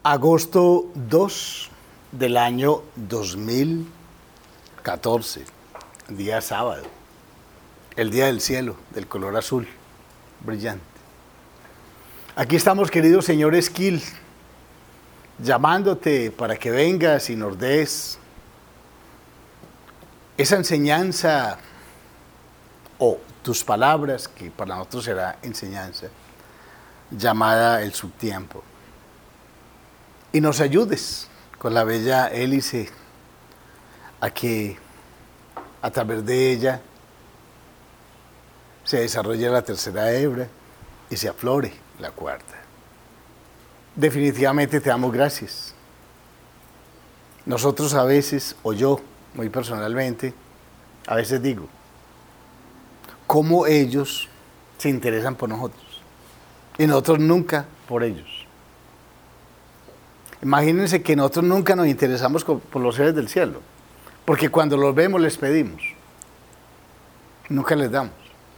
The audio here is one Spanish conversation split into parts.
Agosto 2 del año 2014, día sábado, el día del cielo, del color azul, brillante. Aquí estamos, querido señor Esquil, llamándote para que vengas y nos des esa enseñanza o tus palabras, que para nosotros será enseñanza, llamada el subtiempo. Y nos ayudes con la bella hélice a que a través de ella se desarrolle la tercera hebra y se aflore la cuarta. Definitivamente te damos gracias. Nosotros a veces, o yo muy personalmente, a veces digo, cómo ellos se interesan por nosotros y nosotros nunca por ellos. Imagínense que nosotros nunca nos interesamos por los seres del cielo, porque cuando los vemos les pedimos, nunca les damos.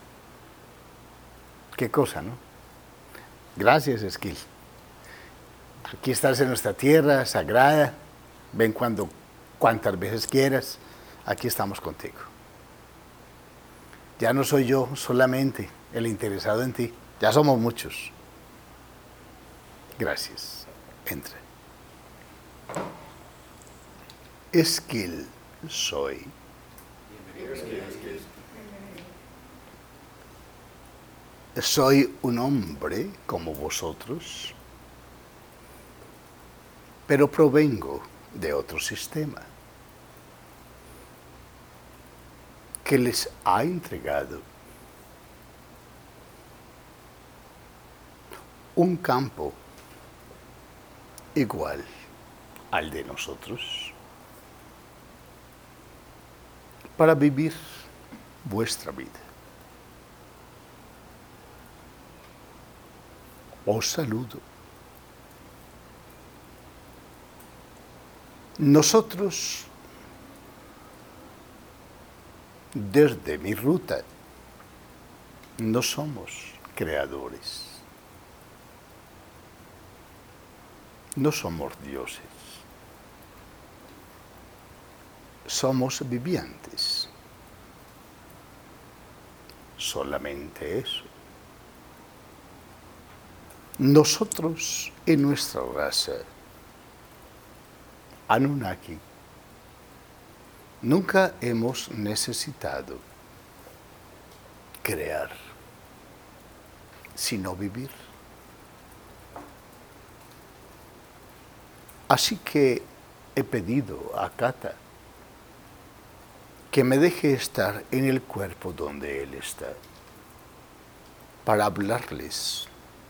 Qué cosa, ¿no? Gracias, Esquil. Aquí estás en nuestra tierra sagrada, ven cuantas veces quieras, aquí estamos contigo. Ya no soy yo solamente el interesado en ti, ya somos muchos. Gracias. Entre. Esquil soy. Soy un hombre como vosotros, pero provengo de otro sistema que les ha entregado un campo igual al de nosotros para vivir vuestra vida. Os saludo. Nosotros, desde mi ruta, no somos creadores. No somos dioses. Somos vivientes. Solamente eso. Nosotros en nuestra raza, Anunnaki, nunca hemos necesitado crear, sino vivir. Así que he pedido a Kata que me deje estar en el cuerpo donde él está, para hablarles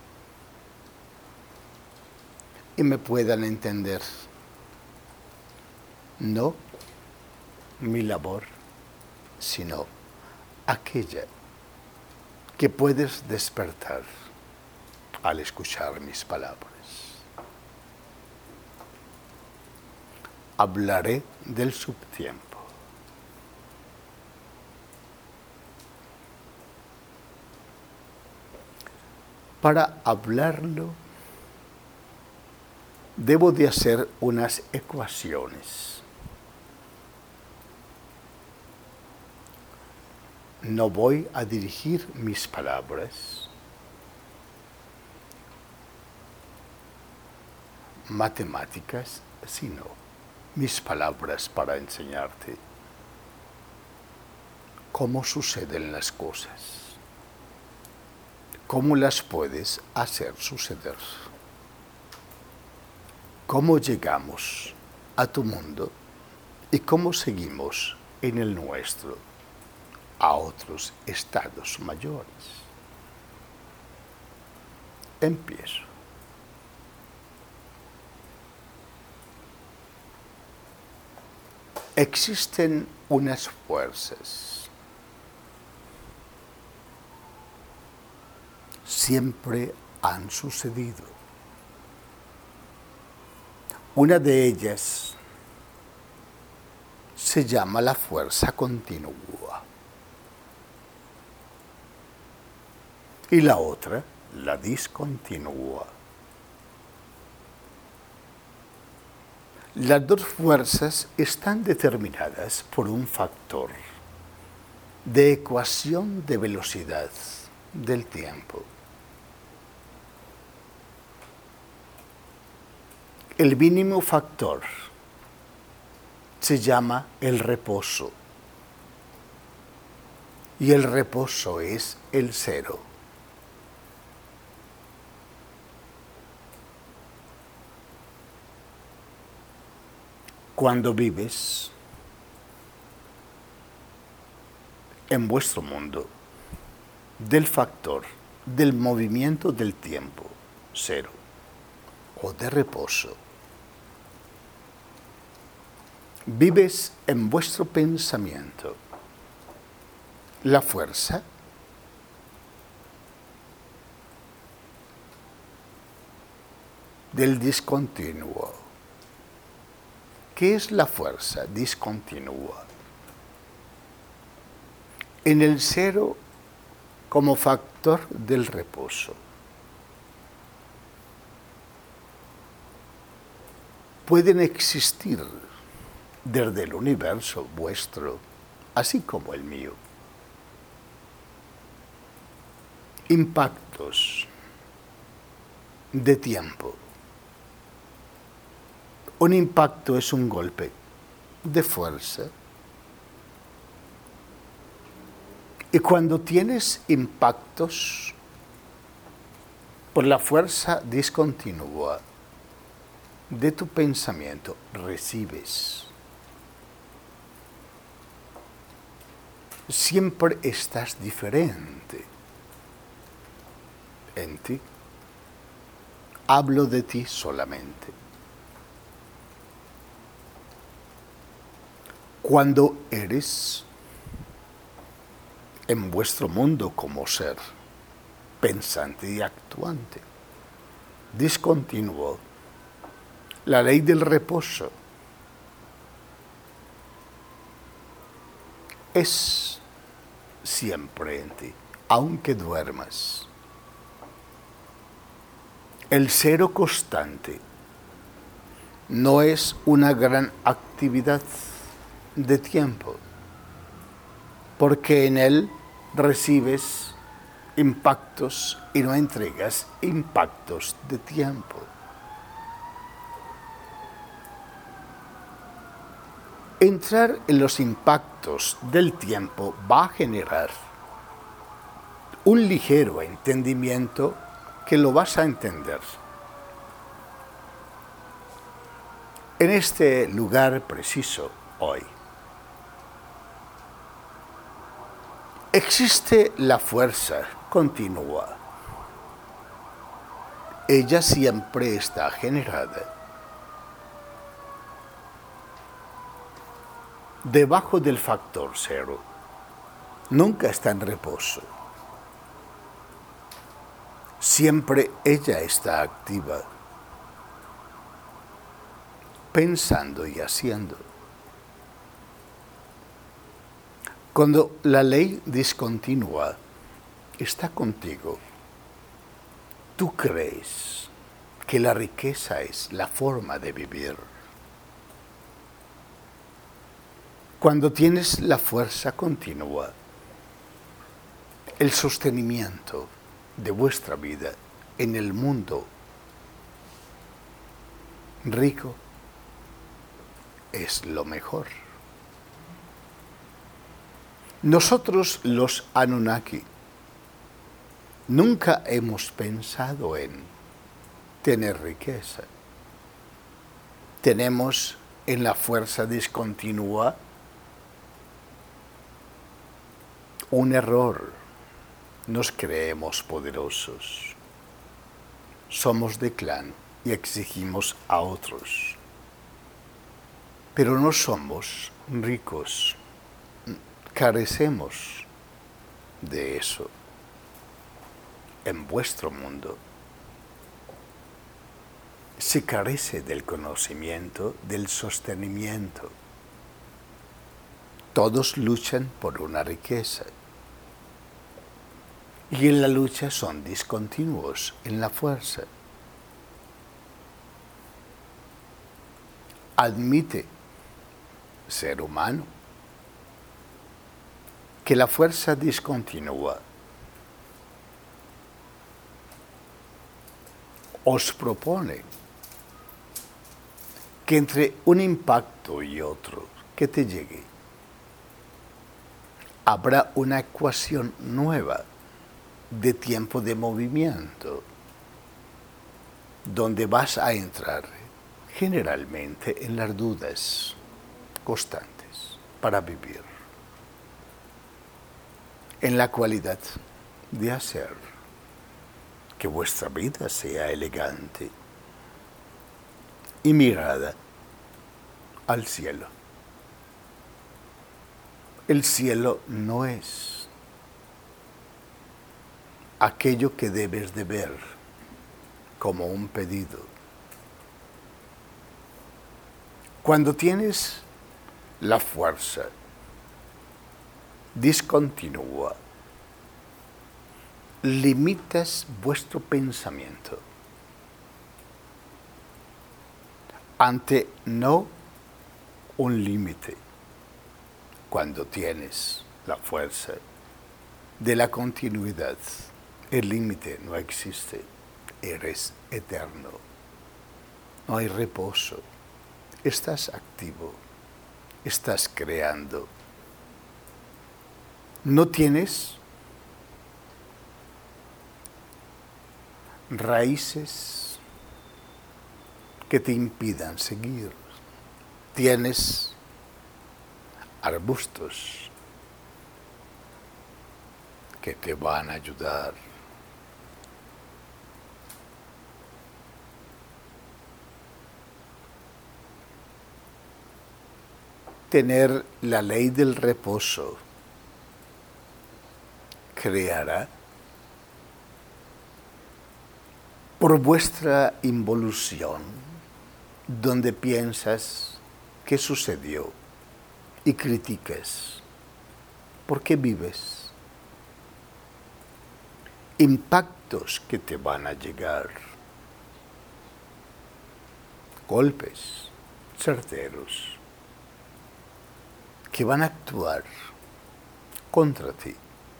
y me puedan entender. No mi labor, sino aquella que puedes despertar al escuchar mis palabras. Hablaré del subtiempo. Para hablarlo, debo de hacer unas ecuaciones. No voy a dirigir mis palabras matemáticas, sino mis palabras para enseñarte cómo suceden las cosas, cómo las puedes hacer suceder, cómo llegamos a tu mundo y cómo seguimos en el nuestro a otros estados mayores. Empiezo. Existen unas fuerzas. Siempre han sucedido. Una de ellas se llama la fuerza continua. Y la otra, la discontinua. Las dos fuerzas están determinadas por un factor de ecuación de velocidad del tiempo. El mínimo factor se llama el reposo y el reposo es el cero. Cuando vives en vuestro mundo del factor del movimiento del tiempo, cero, o de reposo, vives en vuestro pensamiento la fuerza del discontinuo. ¿Qué es la fuerza discontinua? En el cero como factor del reposo. Pueden existir desde el universo vuestro, así como el mío, impactos de tiempo. Un impacto es un golpe de fuerza. Y cuando tienes impactos por la fuerza discontinua de tu pensamiento, recibes. Siempre estás diferente en ti. Hablo de ti solamente. Cuando eres en vuestro mundo como ser pensante y actuante, discontinuo, la ley del reposo es siempre en ti, aunque duermas. El cero constante no es una gran actividad de tiempo, porque en él recibes impactos y no entregas impactos de tiempo. Entrar en los impactos del tiempo va a generar un ligero entendimiento que lo vas a entender. En este lugar preciso hoy, existe la fuerza continua. Ella siempre está generada debajo del factor cero. Nunca está en reposo. Siempre ella está activa, pensando y haciendo. Cuando la ley discontinua está contigo, tú crees que la riqueza es la forma de vivir. Cuando tienes la fuerza continua, el sostenimiento de vuestra vida en el mundo rico es lo mejor. Nosotros los Anunnaki nunca hemos pensado en tener riqueza. Tenemos en la fuerza discontinua un error. Nos creemos poderosos. Somos de clan y exigimos a otros. Pero no somos ricos. Carecemos de eso. En vuestro mundo se carece del conocimiento, del sostenimiento. Todos luchan por una riqueza. Y en la lucha son discontinuos en la fuerza. admite, ser humano, que la fuerza discontinua os propone que entre un impacto y otro que te llegue, habrá una ecuación nueva de tiempo de movimiento, donde vas a entrar generalmente en las dudas constantes para vivir, en la cualidad de hacer que vuestra vida sea elegante y mirada al cielo. El cielo no es aquello que debes de ver como un pedido. Cuando tienes la fuerza discontinua, limitas vuestro pensamiento ante no un límite. Cuando tienes la fuerza de la continuidad, el límite no existe, eres eterno, no hay reposo, estás activo, estás creando. No tienes raíces que te impidan seguir, tienes arbustos que te van a ayudar. Tener la ley del reposo creará por vuestra involución, donde piensas qué sucedió y criticas por qué vives, impactos que te van a llegar, golpes certeros que van a actuar contra ti.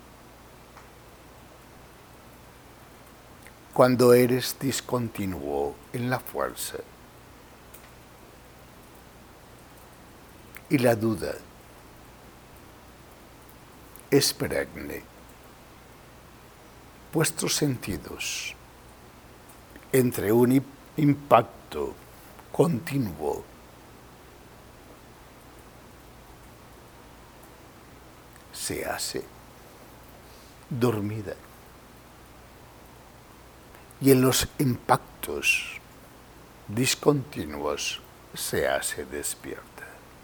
Cuando eres discontinuo en la fuerza y la duda es perenne, vuestros sentidos entre un impacto continuo se hace dormida. Y en los impactos discontinuos se hace despierta.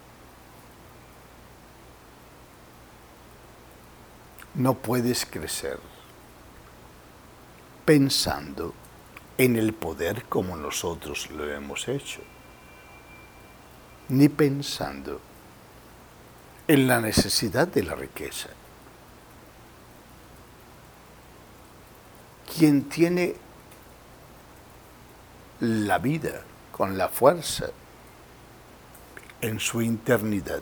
No puedes crecer pensando en el poder como nosotros lo hemos hecho, ni pensando en la necesidad de la riqueza. Quien tiene la vida con la fuerza en su internidad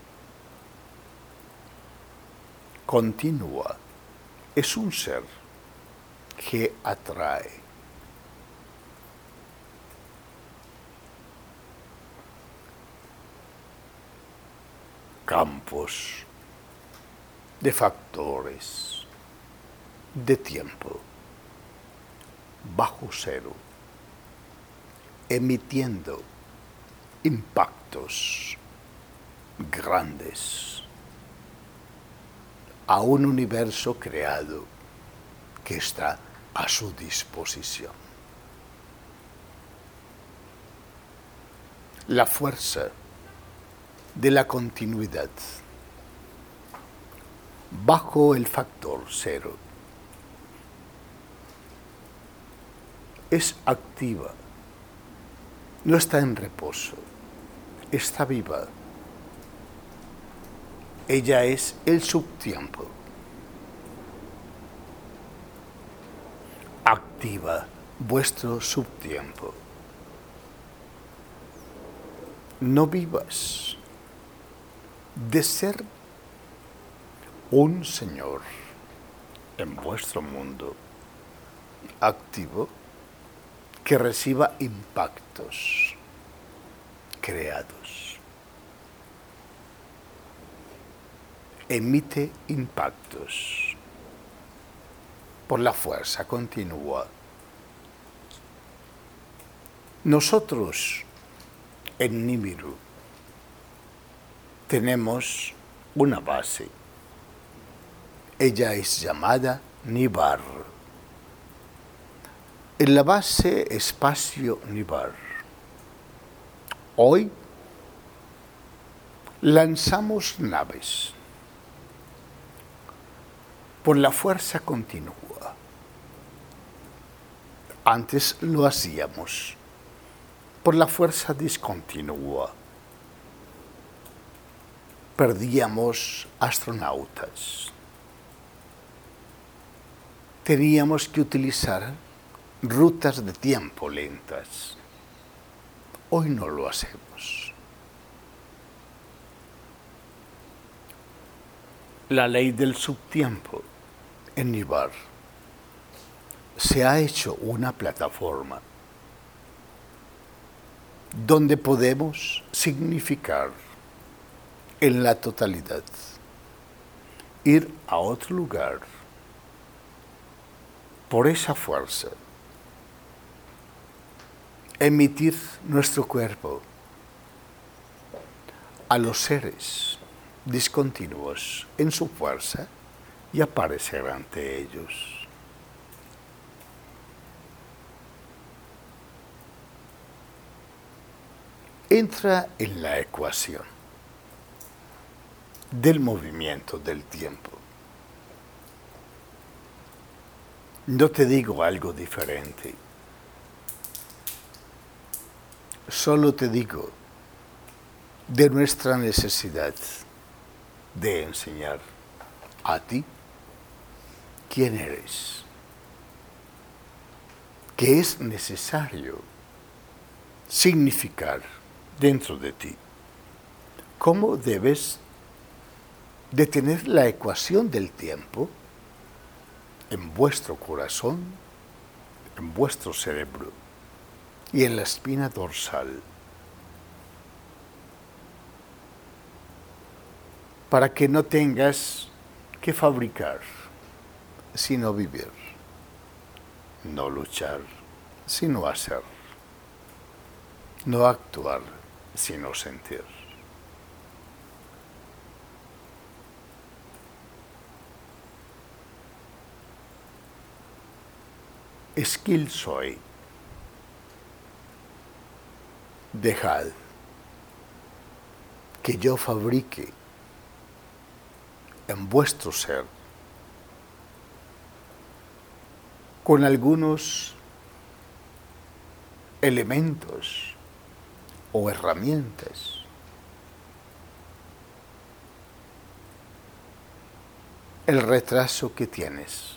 continua es un ser que atrae. Campos de factores de tiempo bajo cero, emitiendo impactos grandes a un universo creado que está a su disposición. La fuerza de la continuidad bajo el factor cero es activa, no está en reposo, está viva. Ella es el subtiempo. Activa vuestro subtiempo. no vivas de ser un señor en vuestro mundo activo que reciba impactos creados. Emite impactos por la fuerza continua. Nosotros en Nibiru tenemos una base. Ella es llamada Nibar. En la base espacio Nibar, hoy lanzamos naves por la fuerza continua. Antes lo hacíamos por la fuerza discontinua. Perdíamos astronautas. Teníamos que utilizar rutas de tiempo lentas. Hoy no lo hacemos. La ley del subtiempo en Nibar se ha hecho una plataforma donde podemos significar en la totalidad, ir a otro lugar por esa fuerza, emitir nuestro cuerpo a los seres discontinuos en su fuerza y aparecer ante ellos. Entra en la ecuación del movimiento del tiempo. No te digo algo diferente, solo te digo de nuestra necesidad de enseñar a ti quién eres, que es necesario significar dentro de ti cómo debes de tener la ecuación del tiempo en vuestro corazón, en vuestro cerebro y en la espina dorsal, para que no tengas que fabricar, sino vivir, no luchar, sino hacer, no actuar, sino sentir. Esquil soy. Dejad que yo fabrique en vuestro ser con algunos elementos o herramientas el retraso que tienes,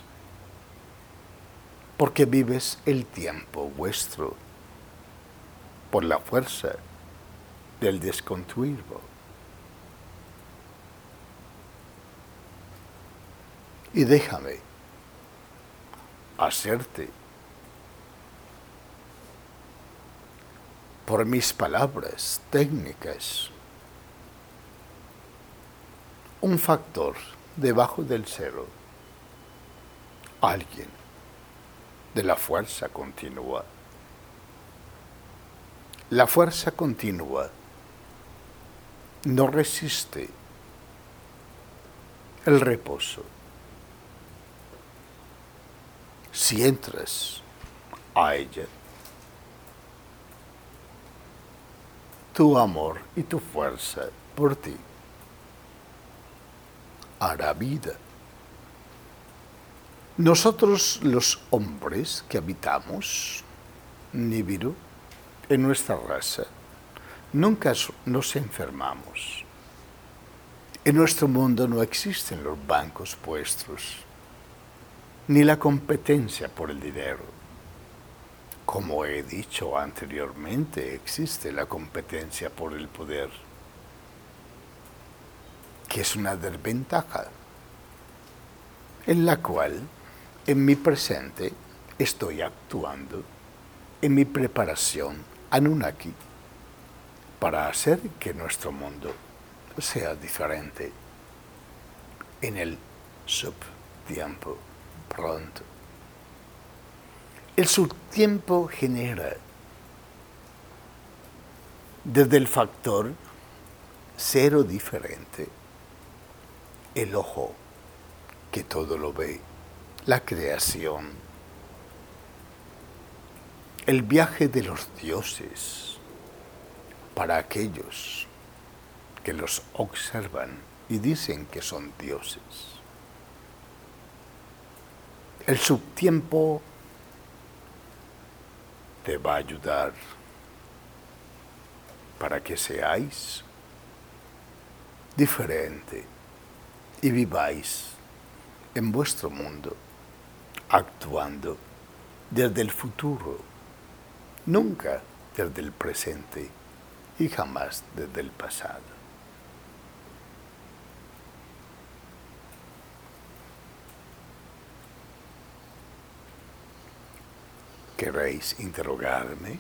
porque vives el tiempo vuestro por la fuerza del descontinuo. Y déjame hacerte por mis palabras técnicas un factor debajo del cero, alguien de la fuerza continua. La fuerza continua no resiste el reposo. Si entras a ella, tu amor y tu fuerza por ti hará vida. Nosotros los hombres que habitamos Nibiru, en nuestra raza, nunca nos enfermamos. En nuestro mundo no existen los bancos puestos, ni la competencia por el dinero. Como he dicho anteriormente, existe la competencia por el poder, que es una desventaja, en la cual en mi presente estoy actuando en mi preparación Anunnaki para hacer que nuestro mundo sea diferente en el subtiempo pronto. El subtiempo genera desde el factor cero diferente el ojo que todo lo ve, la creación, el viaje de los dioses para aquellos que los observan y dicen que son dioses. El subtiempo te va a ayudar para que seáis diferente y viváis en vuestro mundo actuando desde el futuro, nunca desde el presente y jamás desde el pasado. ¿Queréis interrogarme?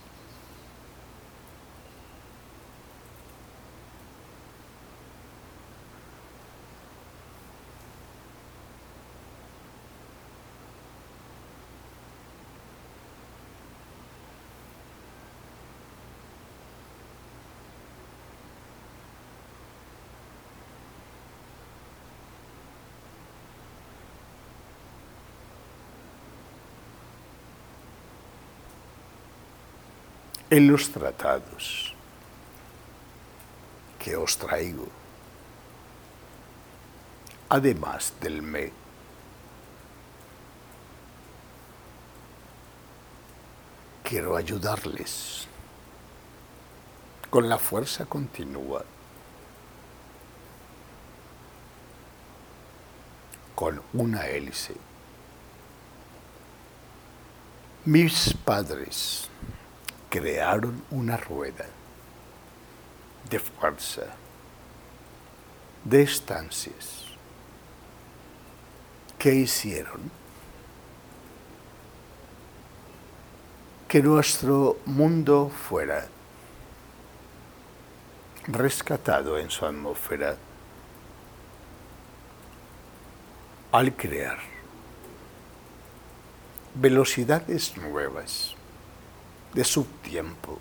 En los tratados que os traigo, además del me, quiero ayudarles con la fuerza continua, con una hélice. Mis padres crearon una rueda de fuerza, de estancias, que hicieron que nuestro mundo fuera rescatado en su atmósfera al crear velocidades nuevas de subtiempo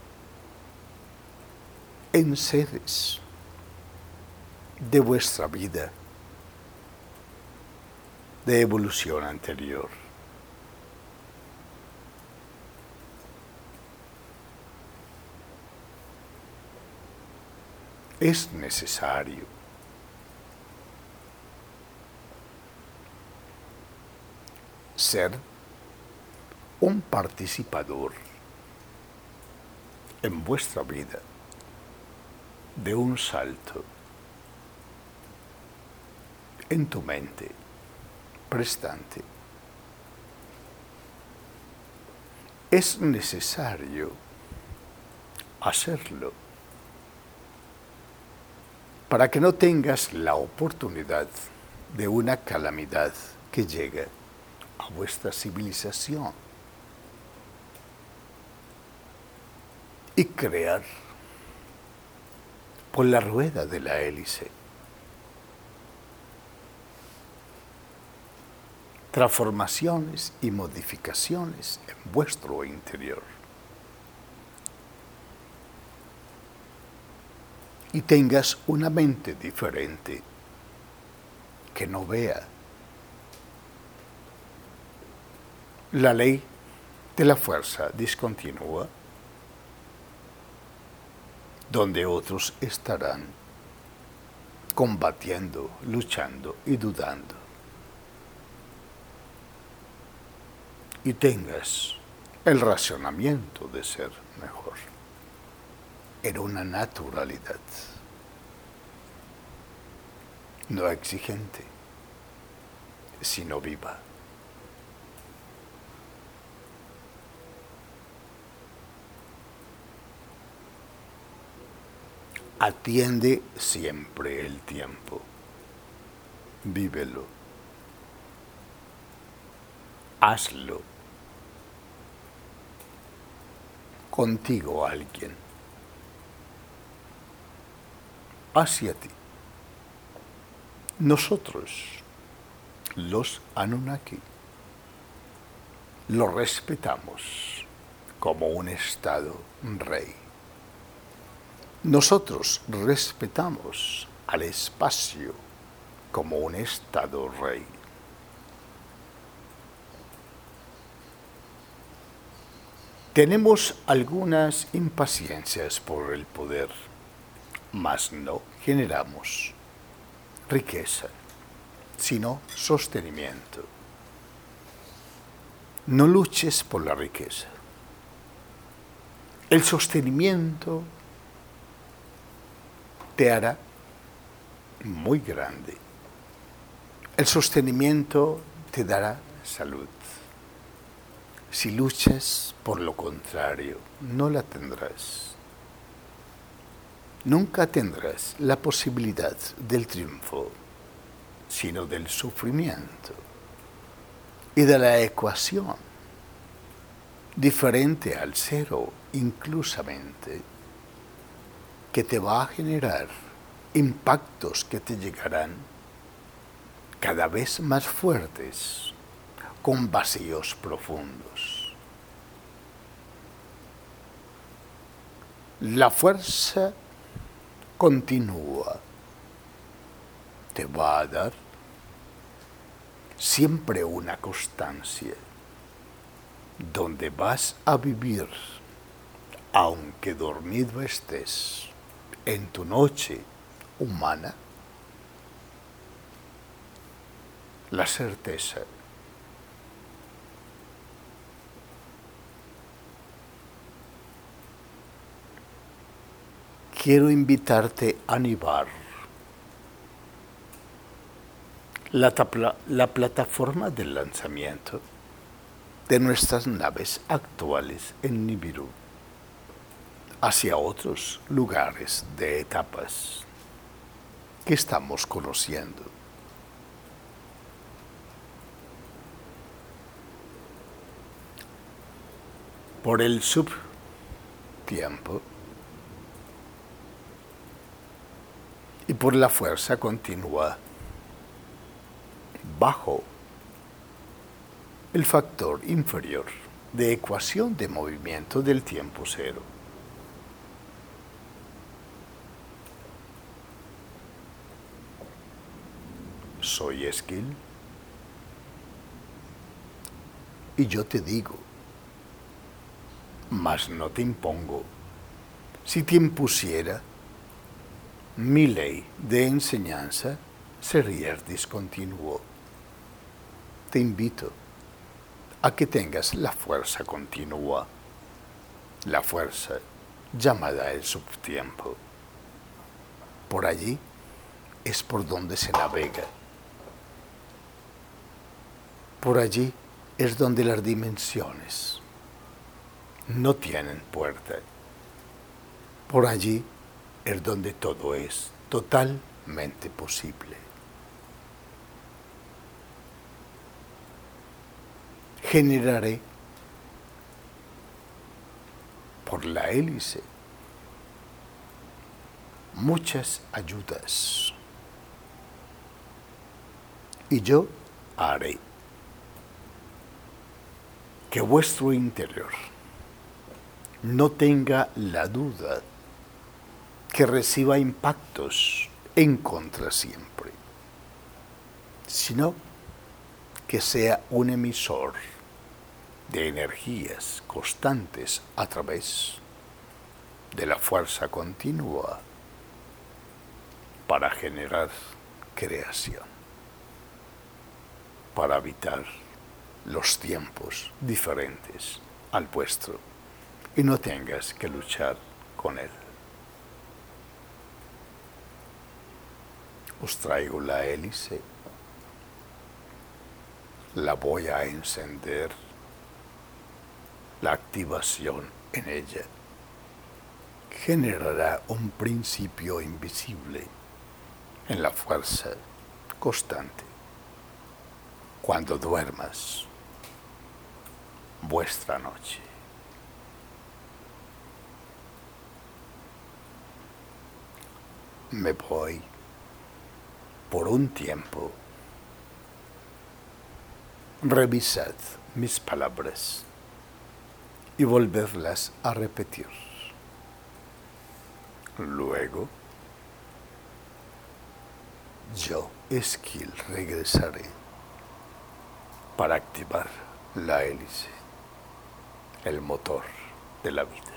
en seres de vuestra vida de evolución anterior. Es necesario ser un participador en vuestra vida de un salto en tu mente prestante. Es necesario hacerlo para que no tengas la oportunidad de una calamidad que llegue a vuestra civilización y crear por la rueda de la hélice transformaciones y modificaciones en vuestro interior. Y tengas una mente diferente que no vea la ley de la fuerza discontinua, donde otros estarán combatiendo, luchando y dudando. Y tengas el racionamiento de ser mejor en una naturalidad no exigente, sino viva. Atiende siempre el tiempo. Vívelo. Hazlo. Contigo alguien. Hacia ti. Nosotros, los Anunnaki, lo respetamos como un estado rey. Nosotros respetamos al espacio como un estado rey. Tenemos algunas impaciencias por el poder, mas no generamos riqueza, sino sostenimiento. No luches por la riqueza. El sostenimiento te hará muy grande. El sostenimiento te dará salud. Si luchas por lo contrario, no la tendrás. Nunca tendrás la posibilidad del triunfo, sino del sufrimiento y de la ecuación, diferente al cero inclusamente, que te va a generar impactos que te llegarán cada vez más fuertes, con vacíos profundos. La fuerza continúa te va a dar siempre una constancia, donde vas a vivir, aunque dormido estés, en tu noche humana, la certeza quiero invitarte a Nibar, la plataforma de lanzamiento de nuestras naves actuales en Nibiru, hacia otros lugares de etapas que estamos conociendo. Por el subtiempo y por la fuerza continua bajo el factor inferior de ecuación de movimiento del tiempo cero. Soy Esquil y yo te digo, mas no te impongo. Si te impusiera, mi ley de enseñanza sería discontinuo. Te invito a que tengas la fuerza continua, la fuerza llamada el subtiempo. Por allí es por donde se navega. Por allí es donde las dimensiones no tienen puerta. Por allí es donde todo es totalmente posible. Generaré por la hélice muchas ayudas y yo haré que vuestro interior no tenga la duda que reciba impactos en contra siempre, sino que sea un emisor de energías constantes a través de la fuerza continua para generar creación, para habitar los tiempos diferentes al vuestro y no tengas que luchar con él. Os traigo la hélice, la voy a encender, la activación en ella generará un principio invisible en la fuerza constante. Cuando duermas, vuestra noche. Me voy por un tiempo. Revisad mis palabras y volverlas a repetir. Luego, yo, Esquil, regresaré para activar la hélice, el motor de la vida.